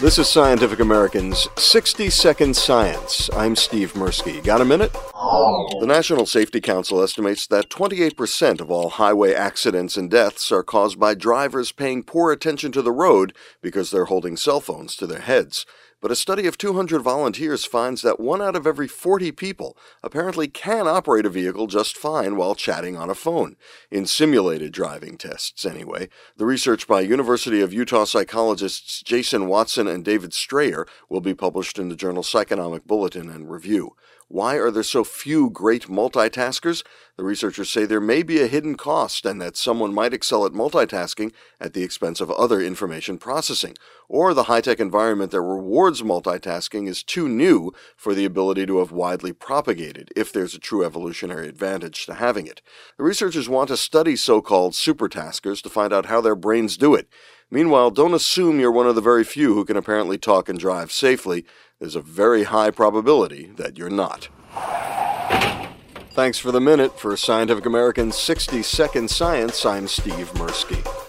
This is Scientific American's 60-Second Science. I'm Steve Mirsky. Got a minute? The National Safety Council estimates that 28% of all highway accidents and deaths are caused by drivers paying poor attention to the road because they're holding cell phones to their heads. But a study of 200 volunteers finds that 1 out of every 40 people apparently can operate a vehicle just fine while chatting on a phone. In simulated driving tests, anyway. The research by University of Utah psychologists Jason Watson and David Strayer will be published in the journal Psychonomic Bulletin and Review. Why are there so few great multitaskers? The researchers say there may be a hidden cost and that someone might excel at multitasking at the expense of other information processing. Or the high-tech environment that rewards multitasking is too new for the ability to have widely propagated, if there's a true evolutionary advantage to having it. The researchers want to study so-called supertaskers to find out how their brains do it. Meanwhile, don't assume you're one of the very few who can apparently talk and drive safely. There's a very high probability that you're not. Thanks for the minute. For Scientific American's 60-Second Science, I'm Steve Mirsky.